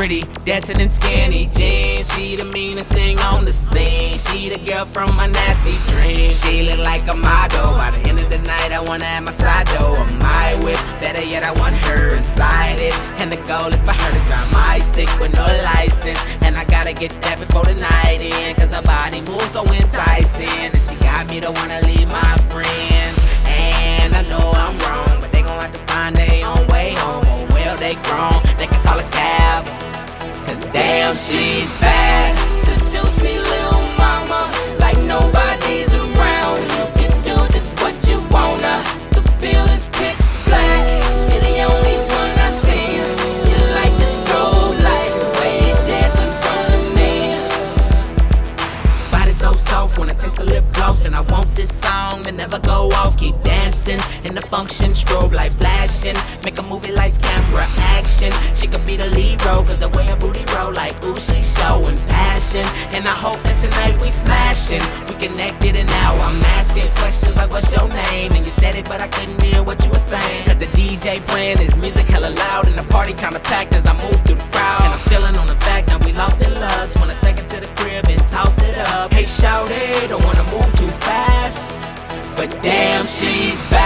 pretty, dancing in skinny jeans. She the meanest thing on the scene. She the girl from my nasty dreams. She look like a model. By the end of the night, I wanna have my side door on my whip. Better yet, I want her inside it. And the goal is for her to drive my stick with no license. And I gotta get that before the night ends, cause her body moves so enticing. And she got me to wanna leave my friends. And I know I'm wrong, but they gon' have to find their own way home. Oh well, they grown, they can call a cab, cause damn, she's bad. Seduce me, little mama, like nobody's around. You can do just what you wanna. The building's pitch black, you're the only one I see. You like the strobe light, the way you dance in front of me. Body so soft when I taste a lip gloss. And I want this song to never go off. Keep dancing in the function, strobe light flashing. Make a movie lights, camera, action. She could be the lead role, cause the way her booty roll, like ooh, she's showing passion. And I hope that tonight we smashing. We connected and now I'm asking questions like what's your name? And you said it but I couldn't hear what you were saying, cause the DJ playing his music hella loud. And the party kinda packed as I move through the crowd. And I'm feeling on the fact that we lost in lust. Wanna take it to the crib and toss it up. Hey shawty, don't wanna move too fast, but damn, she's back.